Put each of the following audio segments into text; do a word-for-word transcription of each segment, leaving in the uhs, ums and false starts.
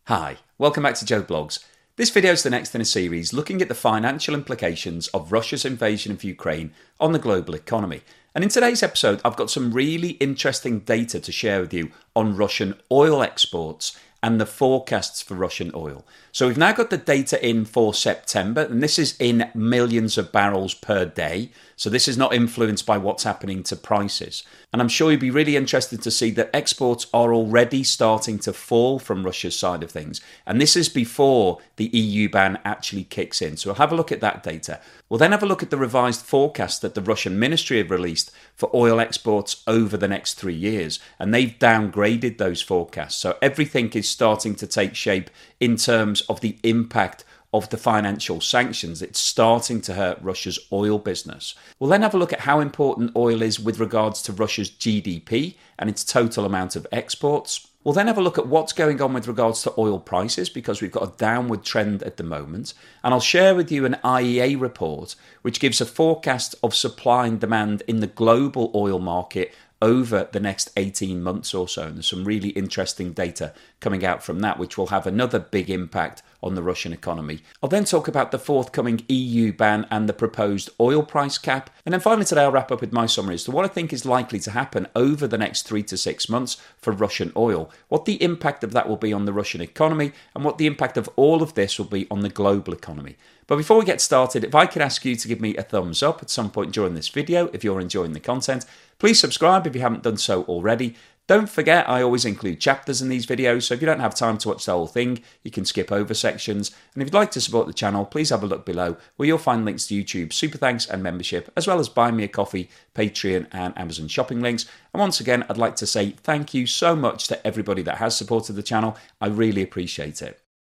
Hi, welcome back to Joe Blogs. This video is the next in a series looking at the financial implications of Russia's invasion of Ukraine on the global economy. And in today's episode, I've got some really interesting data to share with you on Russian oil exports and the forecasts for Russian oil. So we've now got the data in for September, and this is in millions of barrels per day. So this is not influenced by what's happening to prices. And I'm sure you'd be really interested to see that exports are already starting to fall from Russia's side of things. And this is before the E U ban actually kicks in. So we'll have a look at that data. We'll then have a look at the revised forecast that the Russian ministry have released for oil exports over the next three years. And they've downgraded those forecasts. So everything is starting to take shape in terms of the impact of the financial sanctions. It's starting to hurt Russia's oil business. We'll then have a look at how important oil is with regards to Russia's G D P and its total amount of exports. We'll then have a look at what's going on with regards to oil prices, because we've got a downward trend at the moment. And I'll share with you an I E A report which gives a forecast of supply and demand in the global oil market over the next eighteen months or so. And there's some really interesting data coming out from that, which will have another big impact on the Russian economy. I'll then talk about the forthcoming E U ban and the proposed oil price cap. And then finally today I'll wrap up with my summary as to what I think is likely to happen over the next three to six months for Russian oil, what the impact of that will be on the Russian economy, and what the impact of all of this will be on the global economy. But before we get started, if I could ask you to give me a thumbs up at some point during this video if you're enjoying the content, please subscribe if you haven't done so already. Don't forget, I always include chapters in these videos, so if you don't have time to watch the whole thing, you can skip over sections. And if you'd like to support the channel, please have a look below where you'll find links to YouTube, super thanks and membership, as well as Buy Me a Coffee, Patreon and Amazon shopping links. And once again, I'd like to say thank you so much to everybody that has supported the channel. I really appreciate it.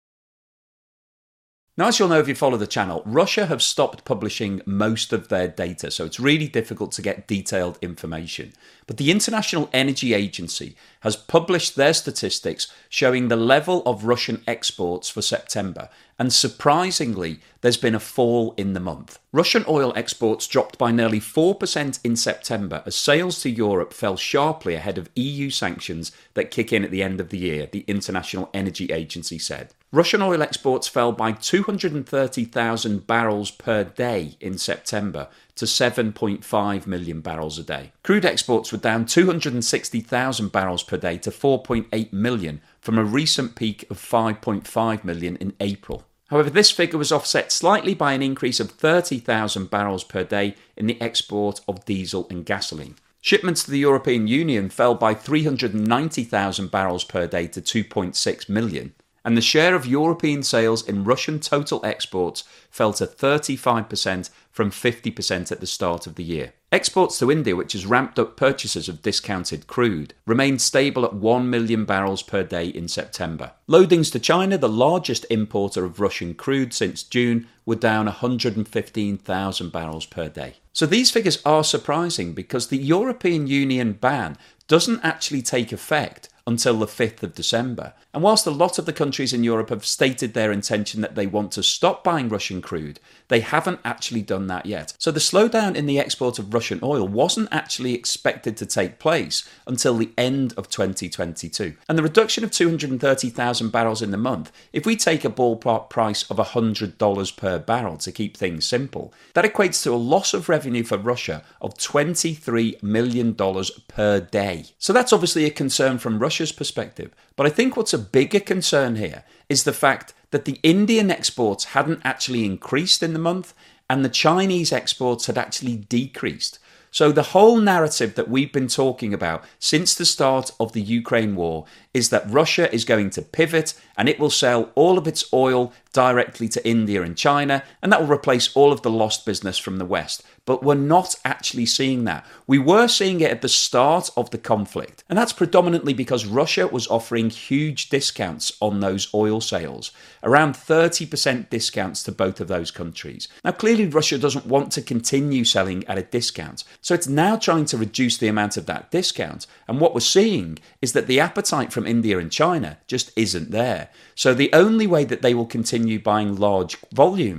Now, as you'll know if you follow the channel, Russia have stopped publishing most of their data, so it's really difficult to get detailed information. But the International Energy Agency has published their statistics showing the level of Russian exports for September, and surprisingly, there's been a fall in the month. Russian oil exports dropped by nearly four percent in September as sales to Europe fell sharply ahead of E U sanctions that kick in at the end of the year, the International Energy Agency said. Russian oil exports fell by two hundred thirty thousand barrels per day in September to seven point five million barrels a day. Crude exports were down two hundred sixty thousand barrels per day to four point eight million from a recent peak of five point five million in April. However, this figure was offset slightly by an increase of thirty thousand barrels per day in the export of diesel and gasoline. Shipments to the European Union fell by three hundred ninety thousand barrels per day to two point six million. And the share of European sales in Russian total exports fell to thirty-five percent from fifty percent at the start of the year. Exports to India, which has ramped up purchases of discounted crude, remained stable at one million barrels per day in September. Loadings to China, the largest importer of Russian crude since June, were down one hundred fifteen thousand barrels per day. So these figures are surprising because the European Union ban doesn't actually take effect until the fifth of December. And whilst a lot of the countries in Europe have stated their intention that they want to stop buying Russian crude, they haven't actually done that yet. So the slowdown in the export of Russian oil wasn't actually expected to take place until the end of twenty twenty-two. And the reduction of two hundred thirty thousand barrels in the month, if we take a ballpark price of one hundred dollars per barrel to keep things simple, that equates to a loss of revenue for Russia of twenty-three million dollars per day. So that's obviously a concern from Russia's perspective. But I think what's a bigger concern here is the fact that the Indian exports hadn't actually increased in the month and the Chinese exports had actually decreased. So the whole narrative that we've been talking about since the start of the Ukraine war is that Russia is going to pivot and it will sell all of its oil directly to India and China, and that will replace all of the lost business from the West. But we're not actually seeing that. We were seeing it at the start of the conflict, and that's predominantly because Russia was offering huge discounts on those oil sales, around thirty percent discounts to both of those countries. Now, clearly Russia doesn't want to continue selling at a discount, so it's now trying to reduce the amount of that discount, and what we're seeing is that the appetite from India and China just isn't there. So the only way that they will continue buying large volumes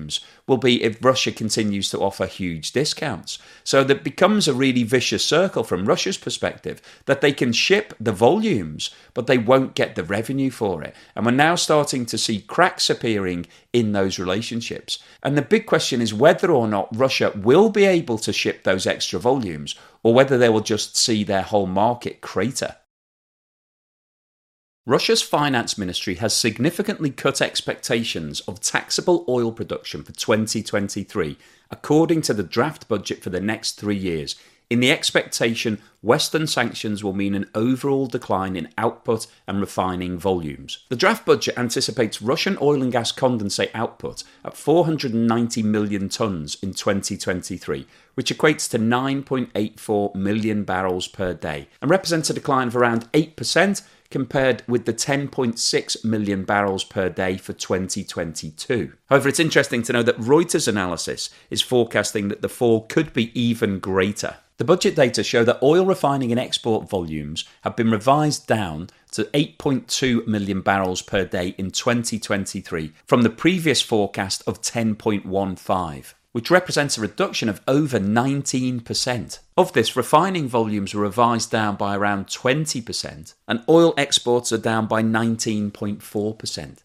will be if Russia continues to offer huge discounts. So that becomes a really vicious circle from Russia's perspective, that they can ship the volumes, but they won't get the revenue for it. And we're now starting to see cracks appearing in those relationships. And the big question is whether or not Russia will be able to ship those extra volumes, or whether they will just see their whole market crater. Russia's finance ministry has significantly cut expectations of taxable oil production for twenty twenty-three, according to the draft budget for the next three years, in the expectation Western sanctions will mean an overall decline in output and refining volumes. The draft budget anticipates Russian oil and gas condensate output at four hundred ninety million tonnes in twenty twenty-three, which equates to nine point eight four million barrels per day, and represents a decline of around eight percent compared with the ten point six million barrels per day for twenty twenty-two. However, it's interesting to know that Reuters analysis is forecasting that the fall could be even greater. The budget data show that oil refining and export volumes have been revised down to eight point two million barrels per day in twenty twenty-three from the previous forecast of ten point one five. Which represents a reduction of over nineteen percent. Of this, refining volumes were revised down by around twenty percent, and oil exports are down by nineteen point four percent.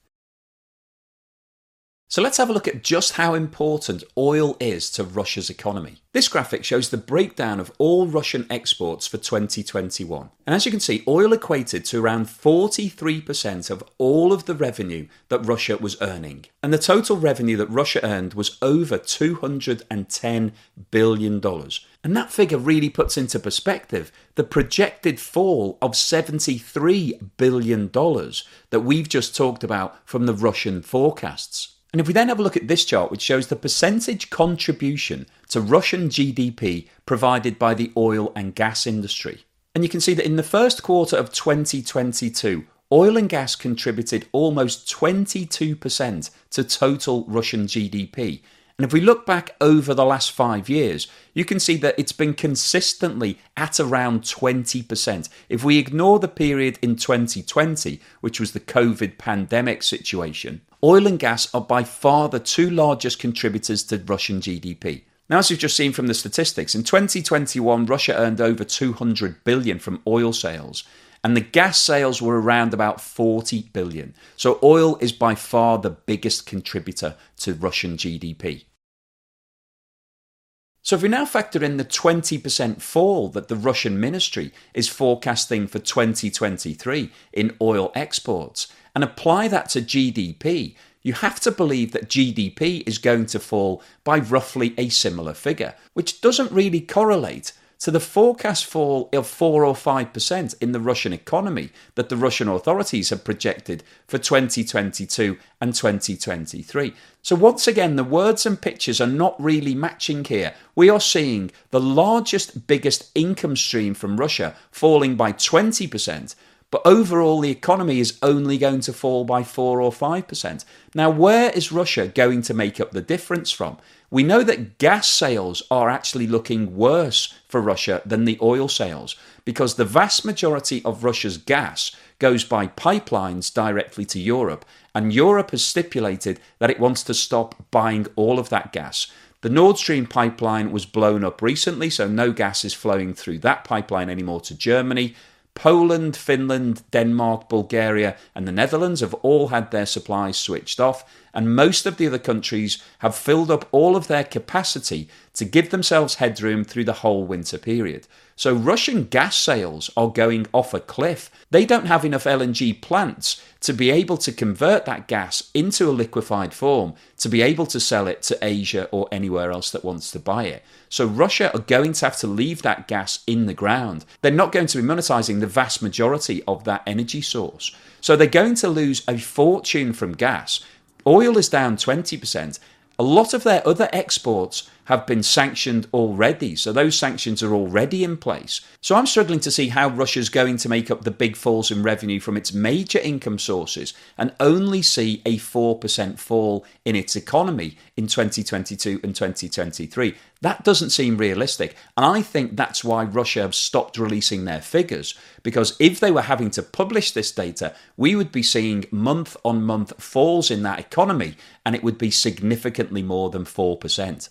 So let's have a look at just how important oil is to Russia's economy. This graphic shows the breakdown of all Russian exports for twenty twenty-one. And as you can see, oil equated to around forty-three percent of all of the revenue that Russia was earning. And the total revenue that Russia earned was over two hundred ten billion dollars. And that figure really puts into perspective the projected fall of seventy-three billion dollars that we've just talked about from the Russian forecasts. And if we then have a look at this chart, which shows the percentage contribution to Russian G D P provided by the oil and gas industry. And you can see that in the first quarter of twenty twenty-two, oil and gas contributed almost twenty-two percent to total Russian G D P. And if we look back over the last five years, you can see that it's been consistently at around twenty percent. If we ignore the period in twenty twenty, which was the COVID pandemic situation, oil and gas are by far the two largest contributors to Russian G D P. Now, as you've just seen from the statistics, in twenty twenty-one, Russia earned over two hundred billion dollars from oil sales, and the gas sales were around about forty billion dollars. So oil is by far the biggest contributor to Russian G D P. So if we now factor in the twenty percent fall that the Russian ministry is forecasting for twenty twenty-three in oil exports and apply that to G D P, you have to believe that G D P is going to fall by roughly a similar figure, which doesn't really correlate to the forecast fall of four or five percent in the Russian economy that the Russian authorities have projected for twenty twenty-two and twenty twenty-three. So once again, the words and pictures are not really matching here. We are seeing the largest, biggest income stream from Russia falling by twenty percent, but overall the economy is only going to fall by four or five percent. Now, where is Russia going to make up the difference from? We know that gas sales are actually looking worse for Russia than the oil sales, because the vast majority of Russia's gas goes by pipelines directly to Europe, and Europe has stipulated that it wants to stop buying all of that gas. The Nord Stream pipeline was blown up recently, so no gas is flowing through that pipeline anymore to Germany. Poland, Finland, Denmark, Bulgaria and the Netherlands have all had their supplies switched off, and most of the other countries have filled up all of their capacity to give themselves headroom through the whole winter period. So Russian gas sales are going off a cliff. They don't have enough L N G plants to be able to convert that gas into a liquefied form, to be able to sell it to Asia or anywhere else that wants to buy it. So Russia are going to have to leave that gas in the ground. They're not going to be monetizing the vast majority of that energy source. So they're going to lose a fortune from gas. Oil is down twenty percent. A lot of their other exports have been sanctioned already. So those sanctions are already in place. So I'm struggling to see how Russia's going to make up the big falls in revenue from its major income sources and only see a four percent fall in its economy in twenty twenty-two and twenty twenty-three. That doesn't seem realistic. And I think that's why Russia have stopped releasing their figures. Because if they were having to publish this data, we would be seeing month on month falls in that economy, and it would be significantly more than four percent.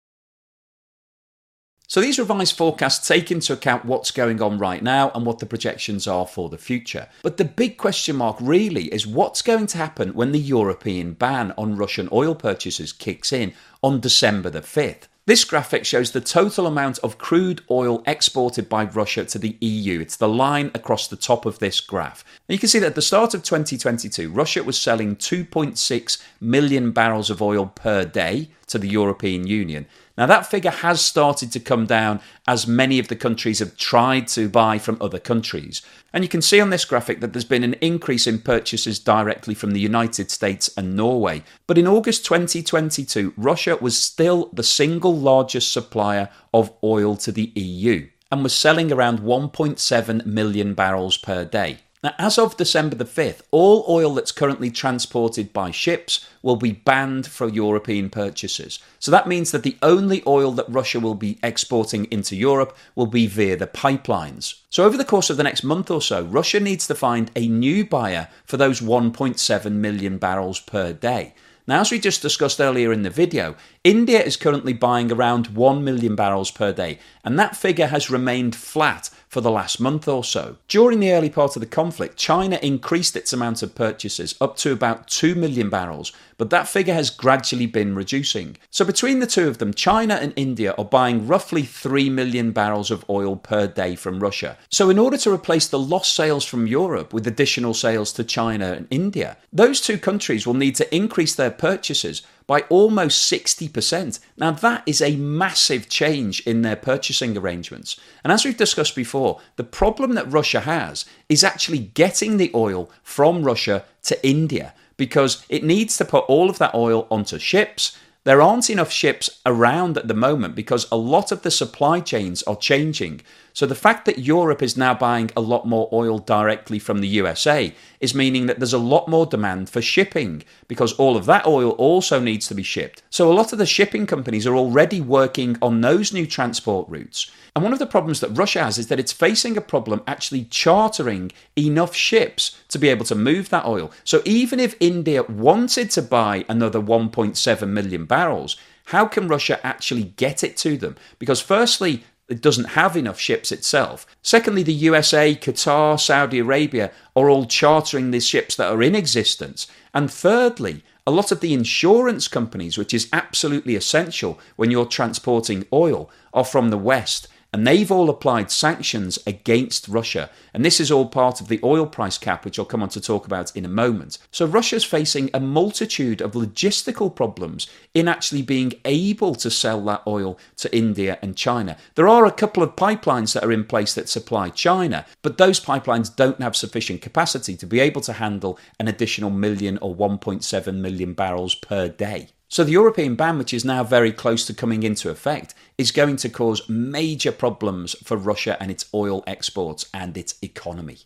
So these revised forecasts take into account what's going on right now and what the projections are for the future. But the big question mark really is what's going to happen when the European ban on Russian oil purchases kicks in on December the fifth. This graphic shows the total amount of crude oil exported by Russia to the E U. It's the line across the top of this graph. And you can see that at the start of twenty twenty-two, Russia was selling two point six million barrels of oil per day to the European Union. Now that figure has started to come down as many of the countries have tried to buy from other countries. And you can see on this graphic that there's been an increase in purchases directly from the United States and Norway. But in August twenty twenty-two, Russia was still the single largest supplier of oil to the E U and was selling around one point seven million barrels per day. Now, as of December the fifth, all oil that's currently transported by ships will be banned for European purchases. So that means that the only oil that Russia will be exporting into Europe will be via the pipelines. So over the course of the next month or so, Russia needs to find a new buyer for those one point seven million barrels per day. Now, as we just discussed earlier in the video, India is currently buying around one million barrels per day, and that figure has remained flat for the last month or so. During the early part of the conflict, China increased its amount of purchases up to about two million barrels, but that figure has gradually been reducing. So between the two of them, China and India are buying roughly three million barrels of oil per day from Russia. So in order to replace the lost sales from Europe with additional sales to China and India, those two countries will need to increase their purchases by almost sixty percent. Now that is a massive change in their purchasing arrangements. And as we've discussed before, the problem that Russia has is actually getting the oil from Russia to India, because it needs to put all of that oil onto ships. There aren't enough ships around at the moment because a lot of the supply chains are changing. So the fact that Europe is now buying a lot more oil directly from the U S A is meaning that there's a lot more demand for shipping, because all of that oil also needs to be shipped. So a lot of the shipping companies are already working on those new transport routes. And one of the problems that Russia has is that it's facing a problem actually chartering enough ships to be able to move that oil. So even if India wanted to buy another one point seven million barrels, how can Russia actually get it to them? Because firstly, it doesn't have enough ships itself. Secondly, the U S A, Qatar, Saudi Arabia are all chartering these ships that are in existence. And thirdly, a lot of the insurance companies, which is absolutely essential when you're transporting oil, are from the West. And they've all applied sanctions against Russia. And this is all part of the oil price cap, which I'll come on to talk about in a moment. So Russia's facing a multitude of logistical problems in actually being able to sell that oil to India and China. There are a couple of pipelines that are in place that supply China, but those pipelines don't have sufficient capacity to be able to handle an additional million or one point seven million barrels per day. So the European ban, which is now very close to coming into effect, is going to cause major problems for Russia and its oil exports and its economy.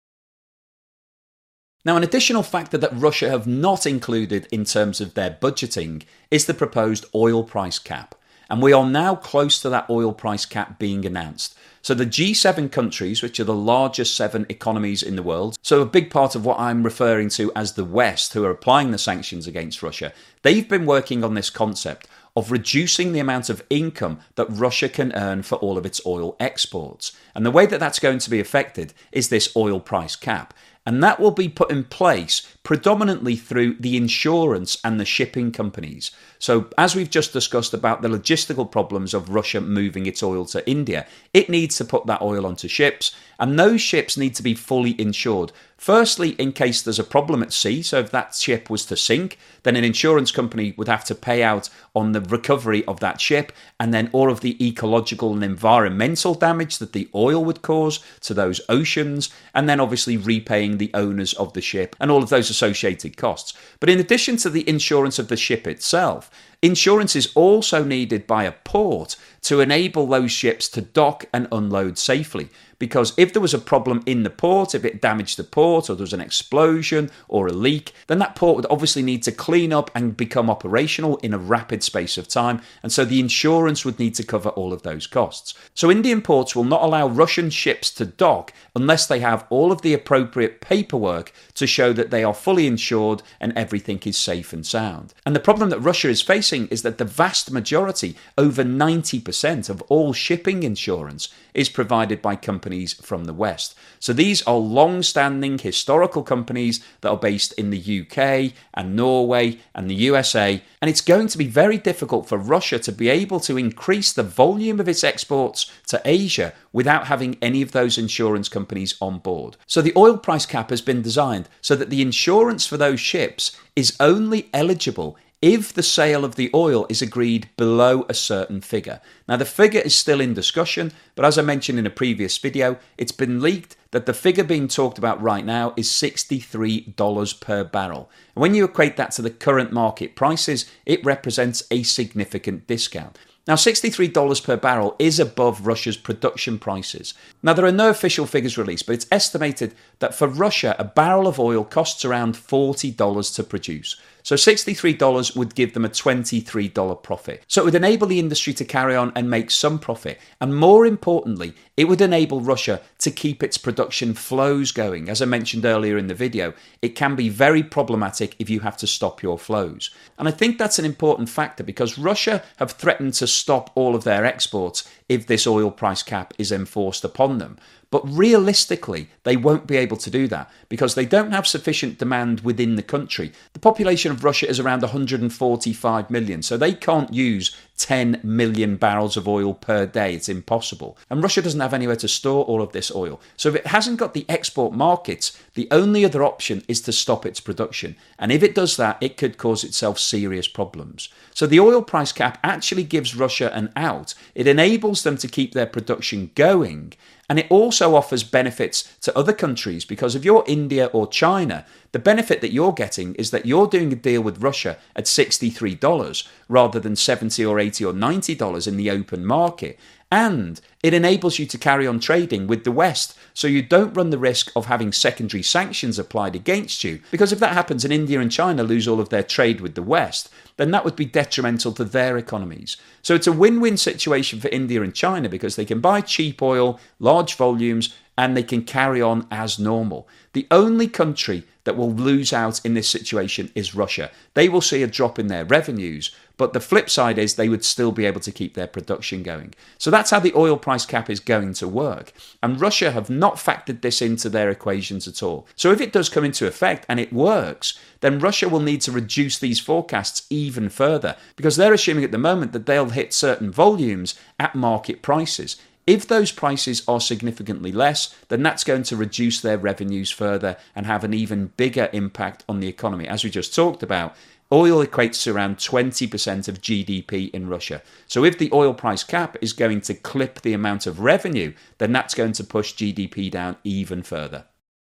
Now, an additional factor that Russia have not included in terms of their budgeting is the proposed oil price cap. And we are now close to that oil price cap being announced. So the G seven countries, which are the largest seven economies in the world, so a big part of what I'm referring to as the West, who are applying the sanctions against Russia, they've been working on this concept of reducing the amount of income that Russia can earn for all of its oil exports. And the way that that's going to be affected is this oil price cap. And that will be put in place predominantly through the insurance and the shipping companies. So as we've just discussed about the logistical problems of Russia moving its oil to India, it needs to put that oil onto ships, and those ships need to be fully insured. Firstly, in case there's a problem at sea, so if that ship was to sink, then an insurance company would have to pay out on the recovery of that ship, and then all of the ecological and environmental damage that the oil would cause to those oceans, and then obviously repaying the owners of the ship and all of those associated costs. But in addition to the insurance of the ship itself, insurance is also needed by a port to enable those ships to dock and unload safely. Because if there was a problem in the port, if it damaged the port, or there was an explosion or a leak, then that port would obviously need to clean up and become operational in a rapid space of time. And so the insurance would need to cover all of those costs. So Indian ports will not allow Russian ships to dock unless they have all of the appropriate paperwork to show that they are fully insured and everything is safe and sound. And the problem that Russia is facing is that the vast majority, over ninety percent of all shipping insurance, is provided by companies from the West. So these are long-standing historical companies that are based in the U K and Norway and the U S A, and it's going to be very difficult for Russia to be able to increase the volume of its exports to Asia without having any of those insurance companies on board. So the oil price cap has been designed so that the insurance for those ships is only eligible if the sale of the oil is agreed below a certain figure. Now, the figure is still in discussion, but as I mentioned in a previous video, it's been leaked that the figure being talked about right now is sixty-three dollars per barrel. And when you equate that to the current market prices, it represents a significant discount. Now, sixty-three dollars per barrel is above Russia's production prices. Now, there are no official figures released, but it's estimated that for Russia, a barrel of oil costs around forty dollars to produce. So sixty-three dollars would give them a twenty-three dollars profit. So it would enable the industry to carry on and make some profit. And more importantly, it would enable Russia to keep its production flows going. As I mentioned earlier in the video, it can be very problematic if you have to stop your flows. And I think that's an important factor because Russia have threatened to stop all of their exports if this oil price cap is enforced upon them. But realistically, they won't be able to do that because they don't have sufficient demand within the country. The population of Russia is around one hundred forty-five million, so they can't use ten million barrels of oil per day. It's impossible. And Russia doesn't have anywhere to store all of this oil. So if it hasn't got the export markets, the only other option is to stop its production. And if it does that, it could cause itself serious problems. So the oil price cap actually gives Russia an out. It enables them to keep their production going. And it also offers benefits to other countries because if you're India or China, the benefit that you're getting is that you're doing a deal with Russia at sixty-three dollars rather than seventy or eighty or ninety dollars in the open market. And it enables you to carry on trading with the West, so you don't run the risk of having secondary sanctions applied against you. Because if that happens and India and China lose all of their trade with the West, then that would be detrimental to their economies. So it's a win-win situation for India and China because they can buy cheap oil, large volumes, and they can carry on as normal. The only country that will lose out in this situation is Russia. They will see a drop in their revenues, but the flip side is they would still be able to keep their production going. So that's how the oil price cap is going to work. And Russia have not factored this into their equations at all. So if it does come into effect and it works, then Russia will need to reduce these forecasts even further because they're assuming at the moment that they'll hit certain volumes at market prices. If those prices are significantly less, then that's going to reduce their revenues further and have an even bigger impact on the economy. As we just talked about, oil equates to around twenty percent of G D P in Russia. So if the oil price cap is going to clip the amount of revenue, then that's going to push G D P down even further.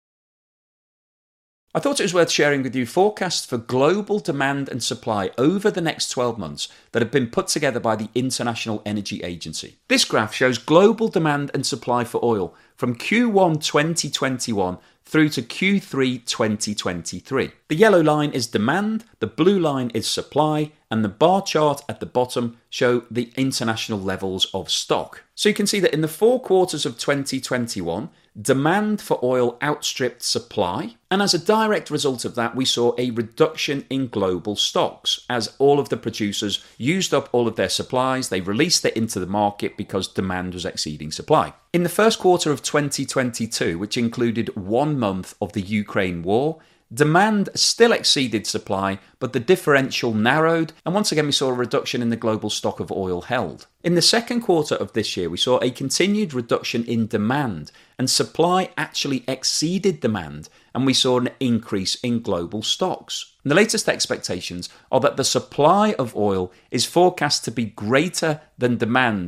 I thought it was worth sharing with you forecasts for global demand and supply over the next twelve months that have been put together by the International Energy Agency. This graph shows global demand and supply for oil from Q one twenty twenty-one through to Q three twenty twenty-three. The yellow line is demand, the blue line is supply, and the bar chart at the bottom show the international levels of stock. So you can see that in the four quarters of twenty twenty-one, demand for oil outstripped supply, and as a direct result of that, we saw a reduction in global stocks as all of the producers used up all of their supplies. They released it into the market because demand was exceeding supply. In the first quarter of twenty twenty-two, which included one month of the Ukraine war, demand still exceeded supply, but the differential narrowed, and once again we saw a reduction in the global stock of oil held. In the second quarter of this year, we saw a continued reduction in demand, and supply actually exceeded demand, and we saw an increase in global stocks. And the latest expectations are that the supply of oil is forecast to be greater than demand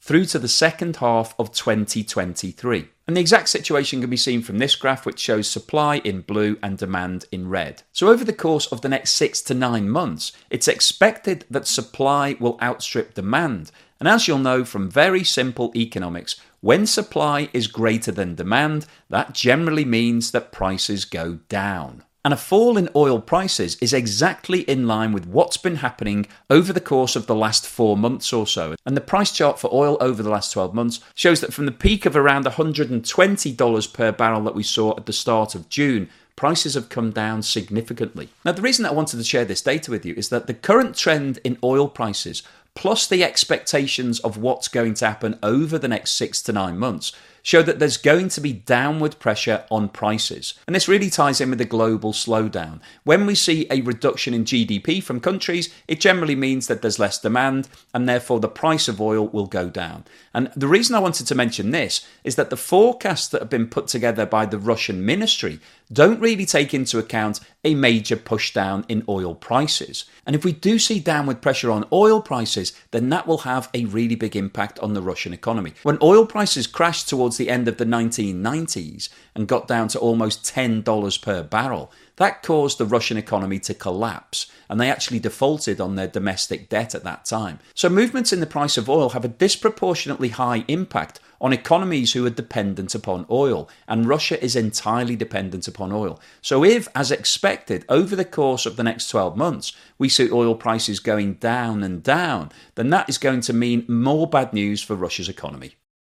through to the second half of twenty twenty-three. And the exact situation can be seen from this graph, which shows supply in blue and demand in red. So over the course of the next six to nine months, it's expected that supply will outstrip demand. And as you'll know from very simple economics, when supply is greater than demand, that generally means that prices go down. And a fall in oil prices is exactly in line with what's been happening over the course of the last four months or so. And the price chart for oil over the last twelve months shows that from the peak of around one hundred twenty dollars per barrel that we saw at the start of June, prices have come down significantly. Now, the reason that I wanted to share this data with you is that the current trend in oil prices, plus the expectations of what's going to happen over the next six to nine months, show that there's going to be downward pressure on prices. And this really ties in with the global slowdown. When we see a reduction in G D P from countries, it generally means that there's less demand and therefore the price of oil will go down. And the reason I wanted to mention this is that the forecasts that have been put together by the Russian ministry don't really take into account a major push down in oil prices. And if we do see downward pressure on oil prices, then that will have a really big impact on the Russian economy. When oil prices crashed towards the end of the nineteen nineties and got down to almost ten dollars per barrel, that caused the Russian economy to collapse, and they actually defaulted on their domestic debt at that time. So movements in the price of oil have a disproportionately high impact on economies who are dependent upon oil, and Russia is entirely dependent upon oil. So if, as expected, over the course of the next twelve months, we see oil prices going down and down, then that is going to mean more bad news for Russia's economy.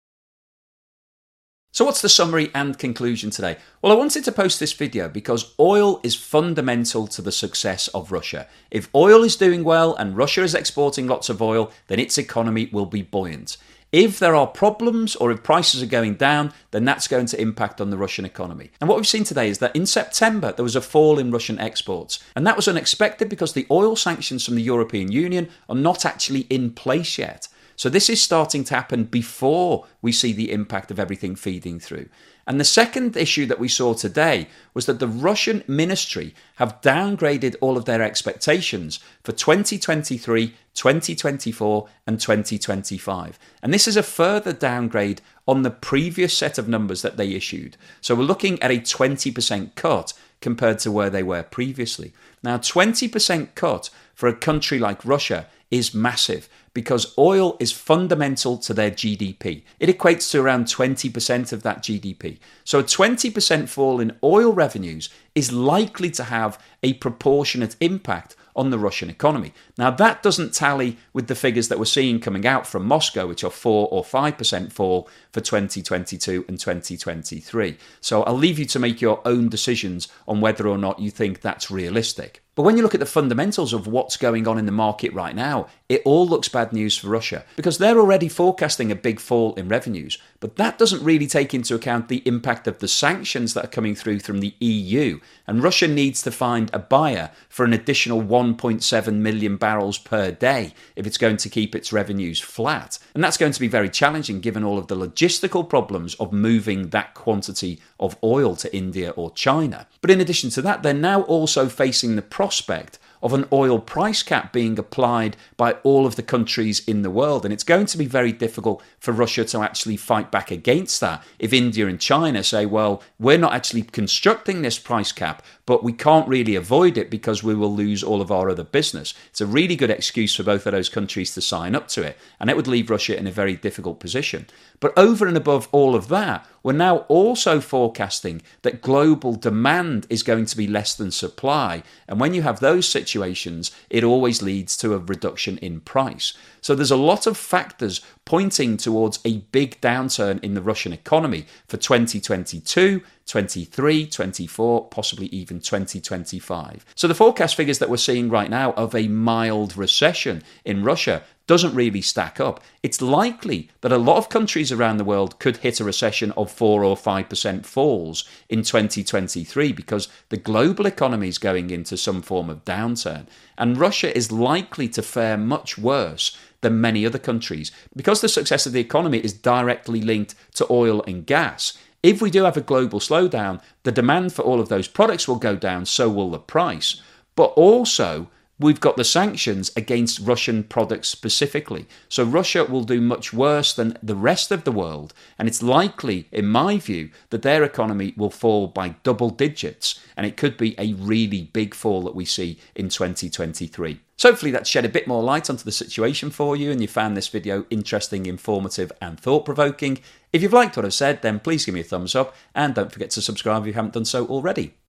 So what's the summary and conclusion today? Well, I wanted to post this video because oil is fundamental to the success of Russia. If oil is doing well and Russia is exporting lots of oil, then its economy will be buoyant. If there are problems or if prices are going down, then that's going to impact on the Russian economy. And what we've seen today is that in September, there was a fall in Russian exports. And that was unexpected because the oil sanctions from the European Union are not actually in place yet. So this is starting to happen before we see the impact of everything feeding through. And the second issue that we saw today was that the Russian ministry have downgraded all of their expectations for twenty twenty-three, twenty twenty-four and twenty twenty-five. And this is a further downgrade on the previous set of numbers that they issued. So we're looking at a twenty percent cut compared to where they were previously. Now, twenty percent cut for a country like Russia is massive because oil is fundamental to their G D P. It equates to around twenty percent of that G D P. So a twenty percent fall in oil revenues is likely to have a proportionate impact on the Russian economy. Now, that doesn't tally with the figures that we're seeing coming out from Moscow, which are four or five percent fall for twenty twenty-two and twenty twenty-three. So I'll leave you to make your own decisions on whether or not you think that's realistic. But when you look at the fundamentals of what's going on in the market right now, it all looks bad news for Russia because they're already forecasting a big fall in revenues. But that doesn't really take into account the impact of the sanctions that are coming through from the E U. And Russia needs to find a buyer for an additional one point seven million barrels per day if it's going to keep its revenues flat. And that's going to be very challenging given all of the logistical problems of moving that quantity of oil to India or China. But in addition to that, they're now also facing the prospect of an oil price cap being applied by all of the countries in the world. And it's going to be very difficult for Russia to actually fight back against that if India and China say, well, we're not actually constructing this price cap, but we can't really avoid it because we will lose all of our other business. It's a really good excuse for both of those countries to sign up to it. And it would leave Russia in a very difficult position. But over and above all of that, we're now also forecasting that global demand is going to be less than supply. And when you have those situations, it always leads to a reduction in price. So there's a lot of factors pointing towards a big downturn in the Russian economy for twenty twenty-two, twenty-three, twenty-four, possibly even twenty twenty-five. So the forecast figures that we're seeing right now of a mild recession in Russia doesn't really stack up. It's likely that a lot of countries around the world could hit a recession of four or five percent falls in twenty twenty-three because the global economy is going into some form of downturn. And Russia is likely to fare much worse than many other countries because the success of the economy is directly linked to oil and gas. If we do have a global slowdown, the demand for all of those products will go down, so will the price. But also, we've got the sanctions against Russian products specifically. So Russia will do much worse than the rest of the world. And it's likely, in my view, that their economy will fall by double digits. And it could be a really big fall that we see in twenty twenty-three. So hopefully that's shed a bit more light onto the situation for you and you found this video interesting, informative and thought-provoking. If you've liked what I've said, then please give me a thumbs up and don't forget to subscribe if you haven't done so already.